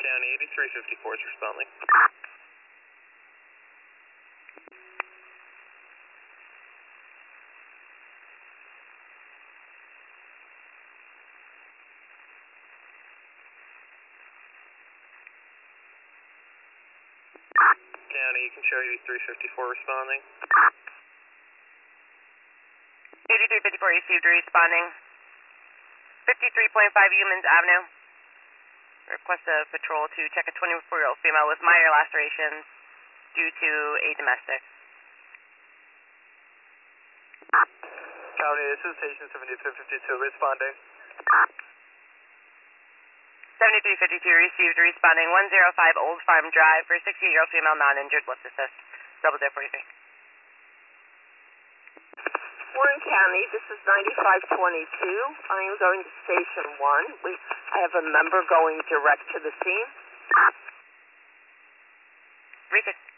County 8354 is responding. County, you can show 8354 responding. 8354 received, responding. 53.5 Humans Avenue. Request a patrol to check a 24-year-old female with minor lacerations due to a domestic. County, this is station 7352 responding. 7352 received, responding. 105 Old Farm Drive for 68-year-old female non-injured. Lift assist. 0043. Warren County, this is 9522. I am going to Station 1. I have a member going direct to the scene. Refix.